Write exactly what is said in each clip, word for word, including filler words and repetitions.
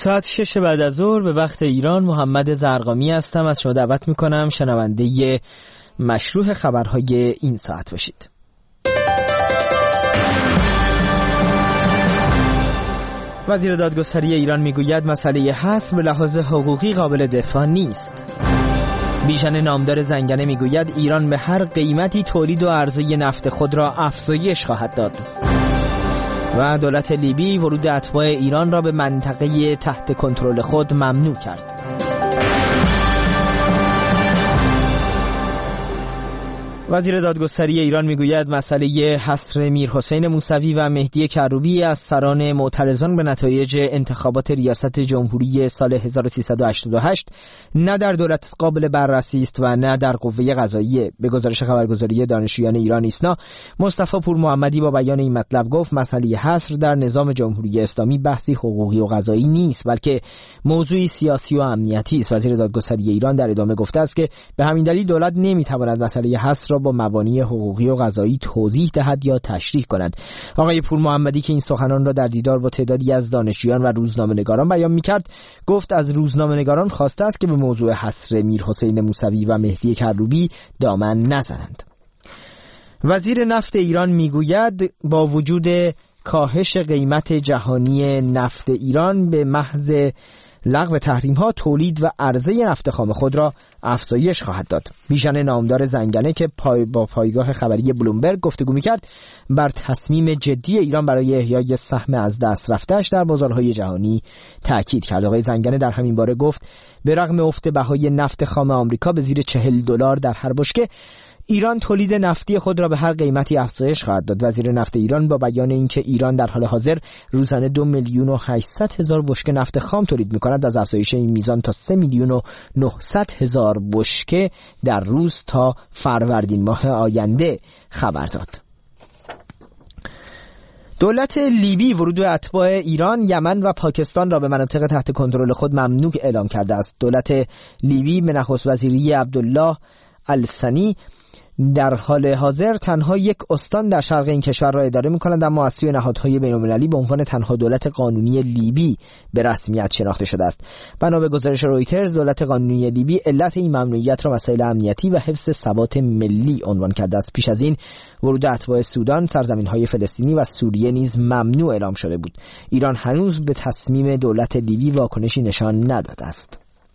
ساعت شش بعد از ظهر به وقت ایران. محمد زرقامی هستم. از شما دعوت میکنم شنونده مشروع خبرهای این ساعت باشید. وزیر دادگستری ایران میگوید مسئله حصر به لحاظ حقوقی قابل دفاع نیست. بیژن نامدار زنگنه میگوید ایران به هر قیمتی تولید و عرضه نفت خود را افزایش خواهد داد. و دولت لیبی ورود اتباع ایران را به منطقه تحت کنترل خود ممنوع کرد. وزیر دادگستری ایران میگوید مسئله حصر میرحسین موسوی و مهدی کروبی از سران معترضان به نتایج انتخابات ریاست جمهوری سال هزار و سیصد و هشتاد و هشت نه در دولت قابل بررسی است و نه در قوه قضاییه. به گزارش خبرگزاری دانشجویان ایران ایسنا، مصطفی پور محمدی با بیان این مطلب گفت مسئله حصر در نظام جمهوری اسلامی بحثی حقوقی و قضایی نیست، بلکه موضوعی سیاسی و امنیتی است. وزیر دادگستری ایران در ادامه گفته است که به همین دلیل دولت نمیتواند مسئله حصر را با مبانی حقوقی و قضایی توضیح دهد یا تشریح کند. آقای پور محمدی که این سخنان را در دیدار با تعدادی از دانشجویان و روزنامه‌نگاران بیان می‌کرد، گفت از روزنامه‌نگاران خواسته است که به موضوع حصر میرحسین موسوی و مهدی کروبی دامن نزنند. وزیر نفت ایران میگوید با وجود کاهش قیمت جهانی نفت ایران به محض لغو تحریم ها تولید و عرضه نفت خام خود را افزایش خواهد داد. بیژن نامدار زنگنه که پای با پایگاه خبری بلومبرگ گفتگو می‌کرد، بر تصمیم جدی ایران برای احیای سهم از دست رفته‌اش در بازارهای جهانی تاکید کرد. آقای زنگنه در همین باره گفت به رغم افت بهای نفت خام آمریکا به زیر چهل دلار در هر بشکه، ایران تولید نفتی خود را به هر قیمتی افزایش خواهد داد. وزیر نفت ایران با بیان اینکه ایران در حال حاضر روزانه دو میلیون و هشتصد هزار بشکه نفت خام تولید می‌کند، از افزایش این میزان تا سه میلیون و نهصد هزار بشکه در روز تا فروردین ماه آینده خبر داد. دولت لیبی ورود اتباع ایران، یمن و پاکستان را به مناطق تحت کنترل خود ممنوع اعلام کرده است. دولت لیبی به نخست وزیری عبدالله السنی در حال حاضر تنها یک استان در شرق این کشور را اداره می‌کنند، اما از سوی نهادهای بین‌المللی به عنوان تنها دولت قانونی لیبی به رسمیت شناخته شده است. بنا به گزارش رویترز، دولت قانونی لیبی علت این ممنوعیت را مسائل امنیتی و حفظ ثبات ملی عنوان کرده است. پیش از این ورود اتباع سودان، سرزمین‌های فلسطینی و سوریه نیز ممنوع اعلام شده بود. ایران هنوز به تصمیم دولت لیبی واکنشی نشان نداده است.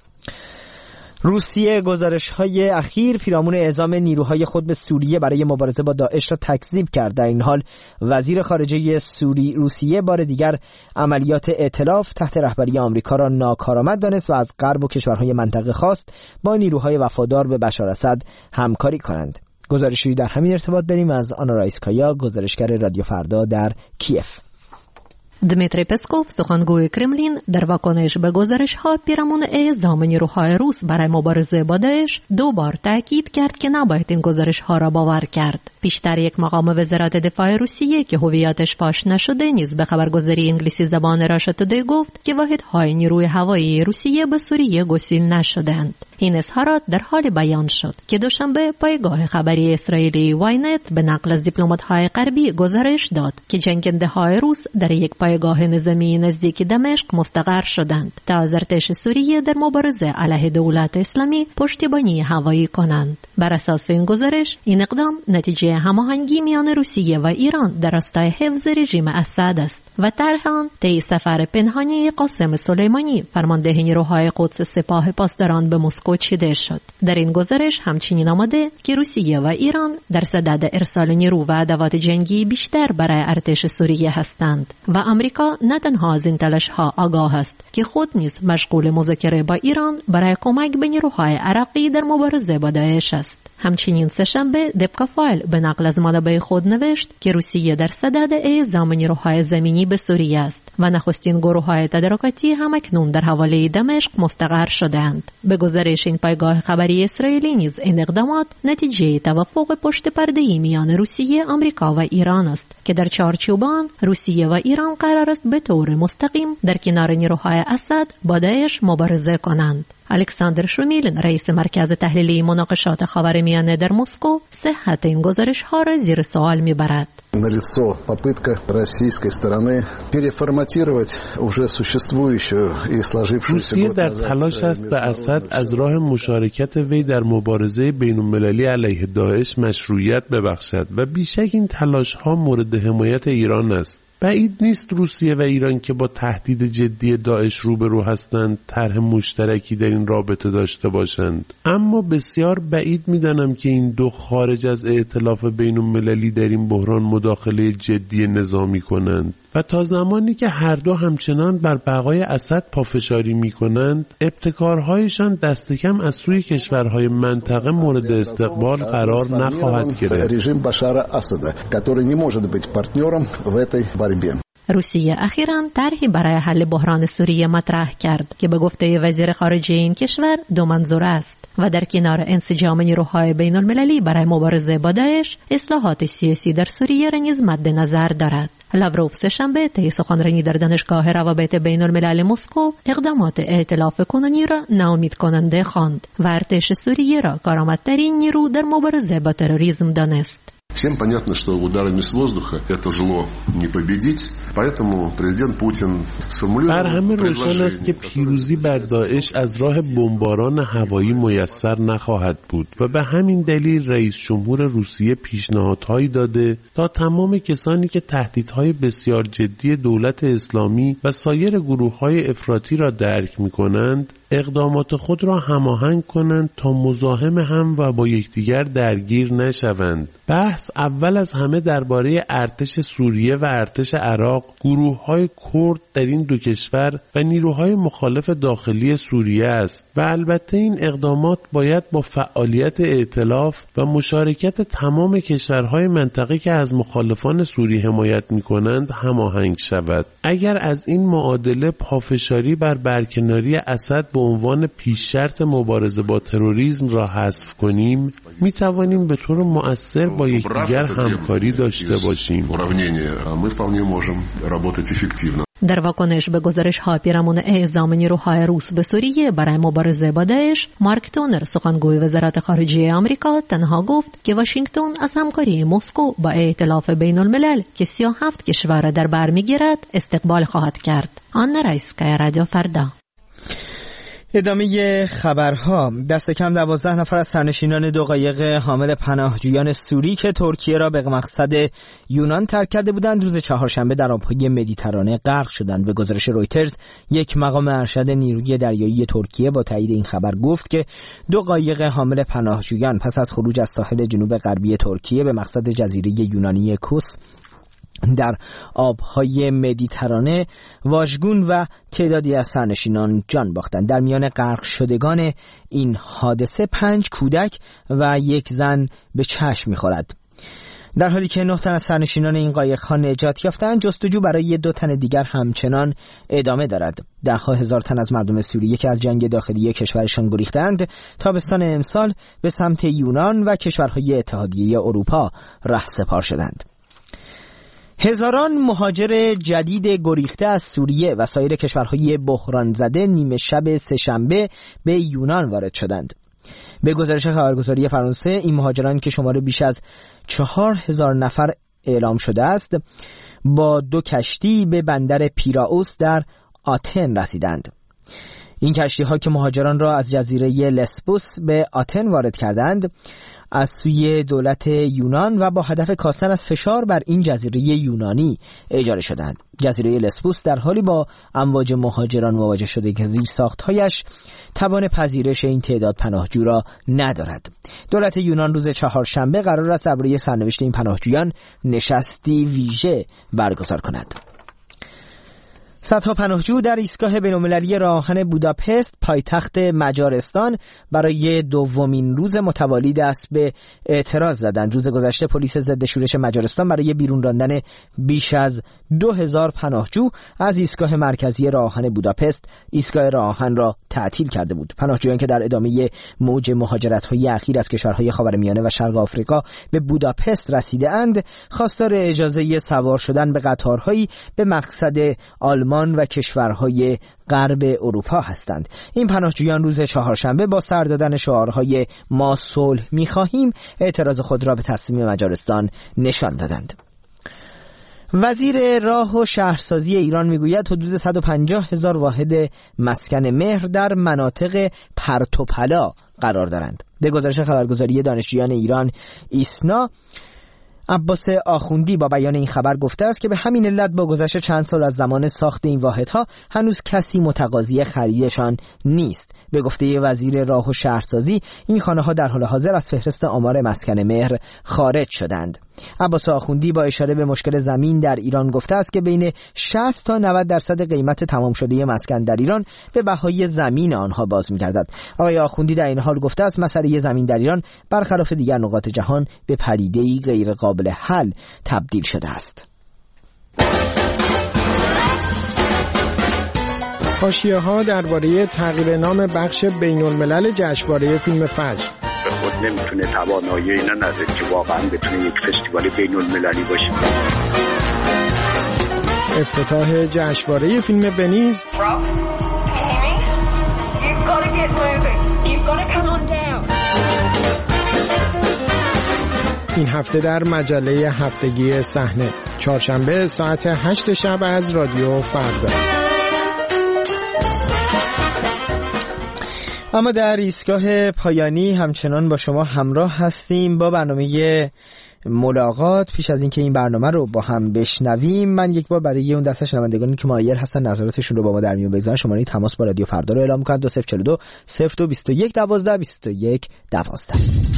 روسیه گزارش‌های اخیر پیرامون اعزام نیروهای خود به سوریه برای مبارزه با داعش را تکذیب کرد. در این حال وزیر خارجه سوری روسیه بار دیگر عملیات ائتلاف تحت رهبری آمریکا را ناکارآمد دانست و از غرب و کشورهای منطقه خواست با نیروهای وفادار به بشار اسد همکاری کنند. گزارشی در همین ارتباط داریم از آنا رایسکایا، گزارشگر رادیو فردا در کیف. دمیتری پسکوف، سخنگوی کرملین، در واکنش به گزارش‌ها پیرامون اعزام نیروهای روس برای مبارزه با داعش دوبار تاکید کرد که نباید این گزارش‌ها را باور کرد. پیشتر یک مقام وزارت دفاع روسیه که هویتش فاش نشده نیز به خبرگزاری انگلیسی زبان راشا تودی گفت که واحدهای نیروی هوایی روسیه به سوریه گسیل نشدند. این اظهارات در حال بیان شد که دوشنبه پایگاه خبری اسرائیلی واینت به نقل از دیپلمات‌های غربی گزارش داد که جنگنده‌های روس در یک پایگاه نظامی نزدیک دمشق مستقر شدند تا از ارتش سوریه در مبارزه علیه دولت اسلامی پشتیبانی هوایی کنند. بر اساس این گزارش، این اقدام نتیجه هماهنگی میان روسیه و ایران در راستای حفظ رژیم اسد است و طرح آن طی سفر پنهانی قاسم سلیمانی، فرمانده نیروهای قدس سپاه پاسداران، به مسکو چیده شد. در این گزارش همچنین آمده که روسیه و ایران در صدد ارسال نیرو و ادوات جنگی بیشتر برای ارتش سوریه هستند و آمریکا نه تنها از این تلاش‌ها آگاه است که خود نیز مشغول مذاکره با ایران برای کمک به نیروهای عراقی در مبارزه با داعش است. همچنین سه‌شنبه دبکا فایل به نقل از منابع خود نوشت که روسیه در صدد اعزام نیروهای زمینی به سوریه است و نخستین گروه‌های تدارکاتی همکنون در حوالی دمشق مستقر شده‌اند. به گزارش این پایگاه خبری اسرائیلی نیز این اقدامات نتیجه توافق پشت پرده‌ای میان روسیه، آمریکا و ایران است که در چارچوب آن روسیه و ایران قرار است به طور مستقیم در کنار نیروهای اسد با داعش مبارزه کنند. الکساندر شومیل رئیس مرکز تحلیلی مناقشات خاورمیانه در مسکو صحت این گزارش ها را زیر سوال میبرد. Налицо попытка российской стороны переформатировать уже существующую и сложившуюся روسیه در تلاش است به اسد از راه مشارکت وی در مبارزه بین‌المللی علیه داعش مشروعیت ببخشد و بیشک این تلاش ها مورد حمایت ایران است. بعید نیست روسیه و ایران که با تهدید جدی داعش روبرو هستند طرح مشترکی در این رابطه داشته باشند، اما بسیار بعید می‌دانم که این دو خارج از ائتلاف بین‌المللی در این بحران مداخله جدی نظامی کنند و تا زمانی که هر دو همچنان بر بقای اسد پافشاری می‌کنند ابتکارهایشان دست کم از سوی کشورهای منطقه مورد استقبال قرار نخواهد گرفت. رژیم بشار اسد который не может быть партнером в этой борьбе. روسیه اخیراً طرحی برای حل بحران سوریه مطرح کرد که به گفته وزیر خارجه این کشور دو منظور است و در کنار انسجام نیروهای بین المللی برای مبارزه با داعش، اصلاحات سیاسی در سوریه را نیز مد نظر دارد. لاوروف سه‌شنبه طی سخنرانی در دانشگاه روابط بین الملل مسکو اقدامات ائتلاف کنونی را ناامید کننده خواند و ارتش سوریه را کارآمدترین نیرو در مبارزه با تروریسم دانست. Всем понятно, что ударами с воздуха это зло не победить, поэтому президент Путин сформулировал بر همه روشن است که پیروزی بر داعش از راه بمباران هوایی میسر نخواهد بود و به همین دلیل رئیس جمهور روسیه پیشنهادهایی داده تا تمام کسانی که تهدیدهای بسیار جدی دولت اسلامی و سایر گروه‌های افراطی را درک می‌کنند اقدامات خود را هماهنگ کنند تا مزاحم هم و با یکدیگر درگیر نشوند. بحث اول از همه درباره ارتش سوریه و ارتش عراق، گروه‌های کرد در این دو کشور و نیروهای مخالف داخلی سوریه است و البته این اقدامات باید با فعالیت ائتلاف و مشارکت تمام کشورهای منطقه که از مخالفان سوریه حمایت می‌کنند هماهنگ شود. اگر از این معادله پافشاری بر برکناری اسد به عنوان پیش شرط مبارزه با تروریسم را حذف کنیم، می توانیم به طور مؤثر با یکدیگر همکاری داشته باشیم. در واکنش به گزارش ها پیرامون اعزام نیروهای روس به سوریه برای مبارزه با داعش، مارک تونر سخنگوی وزارت خارجه آمریکا تنها گفت که واشنگتن از همکاری مسکو با ائتلاف بین الملل که سی و هفت کشور در بر میگیرد استقبال خواهد کرد. آن رایسکای رادیو فردا. ادامه خبرها. دست کم دوازده نفر از سرنشینان دو قایق حامل پناهجویان سوری که ترکیه را به مقصد یونان ترک کرده بودند روز چهارشنبه در آبهای مدیترانه غرق شدند. به گزارش رویترز یک مقام ارشد نیروی دریایی ترکیه با تایید این خبر گفت که دو قایق حامل پناهجویان پس از خروج از ساحل جنوب غربی ترکیه به مقصد جزیره یونانی کوس در آبهای مدیترانه واژگون و تعدادی از سرنشینان جان باختند. در میان غرق شدگان این حادثه پنج کودک و یک زن به چشم می‌خورد. در حالی که نه تن از سرنشینان این قایق‌ها نجات یافتند، جستجو برای دو تن دیگر همچنان ادامه دارد. ده ها هزار تن از مردم سوریه که از جنگ داخلی کشورشان گریختند، تابستان امسال به سمت یونان و کشورهای اتحادیه اروپا رهسپار شدند. هزاران مهاجر جدید گریخته از سوریه و سایر کشورهای بحران زده نیمه شب سه‌شنبه به یونان وارد شدند. به گزارش خبرگزاری فرانسه این مهاجران که شمار بیش از چهار هزار نفر اعلام شده است با دو کشتی به بندر پیراوس در آتن رسیدند. این کشتی ها که مهاجران را از جزیره لسبوس به آتن وارد کردند از سوی دولت یونان و با هدف کاستن از فشار بر این جزیره یونانی اجاره شدند. جزیره لسبوس در حالی با امواج مهاجران مواجه شده که زیرساخت‌هایش توان پذیرش این تعداد پناهجو را ندارد. دولت یونان روز چهارشنبه قرار است درباره سرنوشت این پناهجویان نشستی ویژه برگزار کند. صدها پناهجو در ایستگاه بین‌المللی راه آهن بوداپست پایتخت مجارستان برای دومین روز متوالی دست به اعتراض زدند. روز گذشته پلیس ضد شورش مجارستان برای بیرون راندن بیش از دو هزار پناهجو از ایستگاه مرکزی راه آهن بوداپست ایستگاه راه آهن را تعطیل کرده بود. پناهجویان که در ادامه موج مهاجرت‌های اخیر از کشورهای خاورمیانه و شرق آفریقا به بوداپست رسیده‌اند، خواستار اجازه سوار شدن به قطارهایی به مقصد آلمان و کشورهای غرب اروپا هستند. این پناهجویان روز چهارشنبه با سر دادن شعارهای ما صلح می‌خواهیم اعتراض خود را به تصمیم مجارستان نشان دادند. وزیر راه و شهرسازی ایران میگوید حدود صد و پنجاه هزار واحد مسکن مهر در مناطق پرتوپلا قرار دارند. به گزارش خبرگزاری دانشجویان ایران ایسنا، عباس آخوندی با بیان این خبر گفته است که به همین علت با گذشت چند سال از زمان ساخت این واحدها هنوز کسی متقاضی خریدشان نیست. به گفته وزیر راه و شهرسازی این خانه‌ها در حال حاضر از فهرست آمار مسکن مهر خارج شدند. عباس آخوندی با اشاره به مشکل زمین در ایران گفته است که بین شصت تا نود درصد قیمت تمام شده مسکن در ایران به بهای زمین آنها باز می‌گردد. آقای آخوندی در این حال گفته است مسئله زمین در ایران برخلاف دیگر نقاط جهان به پدیده‌ای غیر قابل حل تبدیل شده است. حاشیه‌ها درباره تغییر نام بخش بین‌الملل جشنواره فیلم فجر. به خود نمیتونه توانایی اینا نداره که واقعا بتونه یک فستیوال بین‌المللی باشه. افتتاح جشنواره فیلم ونیز. این هفته در مجله هفتگی صحنه، چهارشنبه ساعت هشت شب از رادیو فردا. اما در ایستگاه پایانی همچنان با شما همراه هستیم با برنامه ملاقات. پیش از اینکه این برنامه رو با هم بشنویم، من یک بار برای اون دسته شنوندگانی که مایل هستن نظراتشون رو با ما در میون بگذارن شماره تماس با رادیو فردا رو اعلام می‌کنم: دو صفر چهار دو صفر دو بیست و یک دوازده بیست و یک دوازده.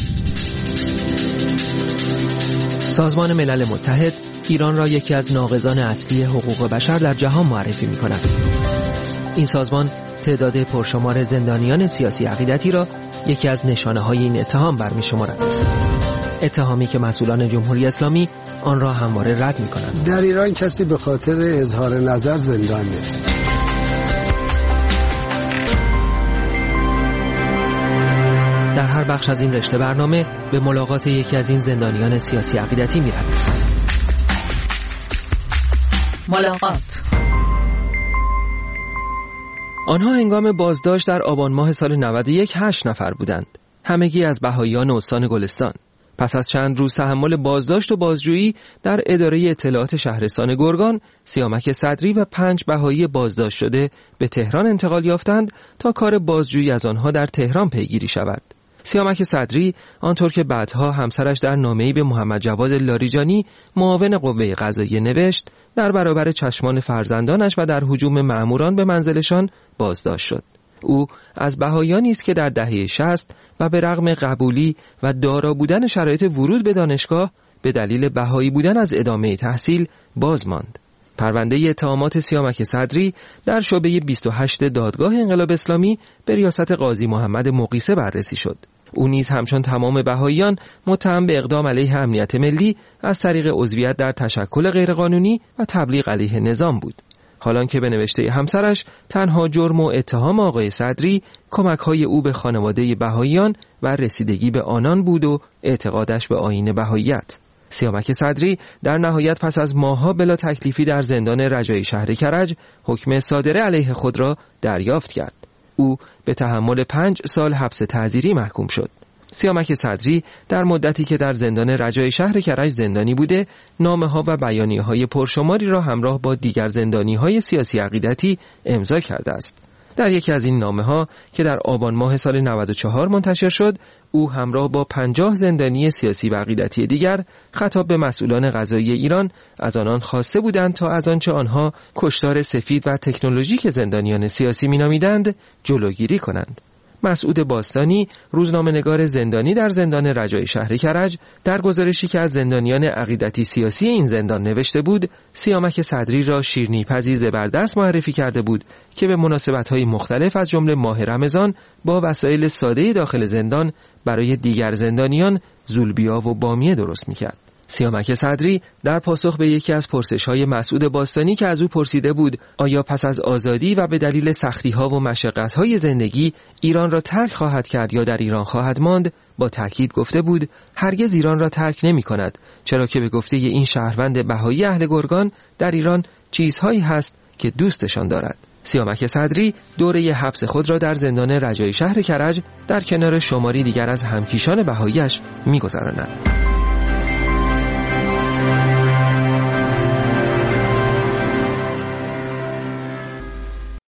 سازمان ملل متحد ایران را یکی از ناقضان اصلی حقوق بشر در جهان معرفی می‌کند. این سازمان تعداد پرشمار زندانیان سیاسی عقیدتی را یکی از نشانه‌های این اتهام برمی‌شمارد. اتهامی که مسئولان جمهوری اسلامی آن را همواره رد می‌کنند. در ایران کسی به خاطر اظهار نظر زندان نیست. در هر بخش از این رشته برنامه به ملاقات یکی از این زندانیان سیاسی عقیدتی می‌رویم. ملاقات. آنها هنگام بازداشت در آبان ماه سال نود و یک هشت نفر بودند. همگی از بهائیان استان گلستان. پس از چند روز تحمل بازداشت و بازجویی در اداره اطلاعات شهرستان گرگان، سیامک صدری و پنج بهایی بازداشت شده به تهران انتقال یافتند تا کار بازجویی از آنها در تهران پیگیری شود. سیامک صدری، آنطور که بعدها همسرش در نامه‌ای به محمد جواد لاریجانی معاون قوه قضاییه نوشت، در برابر چشمان فرزندانش و در هجوم مأموران به منزلشان بازداشت شد. او از بهائیانی است که در دهه شصت و به رغم قبولی و دارا بودن شرایط ورود به دانشگاه به دلیل بهایی بودن از ادامه تحصیل باز ماند. پرونده اتهامات سیامک صدری در شعبه بیست و هشت دادگاه انقلاب اسلامی به ریاست قاضی محمد مقیسه بررسی شد. او نیز همچون تمام بهائیان متهم به اقدام علیه امنیت ملی از طریق عضویت در تشکل غیرقانونی و تبلیغ علیه نظام بود. حالان که به نوشته همسرش تنها جرم و اتهام آقای صدری کمک‌های او به خانواده بهائیان و رسیدگی به آنان بود و اعتقادش به آیین بهائیت. سیامک صدری در نهایت پس از ماه‌ها بلا تکلیفی در زندان رجایی شهر کرج حکم صادره علیه خود را دریافت کرد. او به تحمل پنج سال حبس تعزیری محکوم شد. سیامک صدری در مدتی که در زندان رجایی شهر کرج زندانی بوده، نامه‌ها و بیانیه‌های پرشماری را همراه با دیگر زندانی‌های سیاسی عقیدتی امضا کرده است. در یکی از این نامه‌ها که در آبان ماه سال نود و چهار منتشر شد، او همراه با پنجاه زندانی سیاسی و عقیدتی دیگر خطاب به مسئولان قضایی ایران از آنان خواسته بودند تا از آنچه آنها کشتار سفید و تکنولوژیک زندانیان سیاسی می‌نامیدند جلوگیری کنند. مسعود باستانی، روزنامه‌نگار زندانی در زندان رجایی شهر کرج، در گزارشی که از زندانیان عقیدتی سیاسی این زندان نوشته بود، سیامک صدری را شیرینی‌پزی زبردست معرفی کرده بود که به مناسبت‌های مختلف از جمله ماه رمضان با وسایل ساده داخل زندان برای دیگر زندانیان زولبیا و بامیه درست می‌کرد. سیامک صدری در پاسخ به یکی از پرسش‌های مسعود باستانی که از او پرسیده بود آیا پس از آزادی و به دلیل سختی‌ها و مشقت‌های زندگی ایران را ترک خواهد کرد یا در ایران خواهد ماند، با تأکید گفته بود هرگز ایران را ترک نمی‌کند، چرا که به گفته این شهروند بهایی اهل گرگان در ایران چیزهایی هست که دوستشان دارد. سیامک صدری دوره حبس خود را در زندان رجایی شهر کرج در کنار شماری دیگر از همکیشان بهایی‌اش می‌گذراند.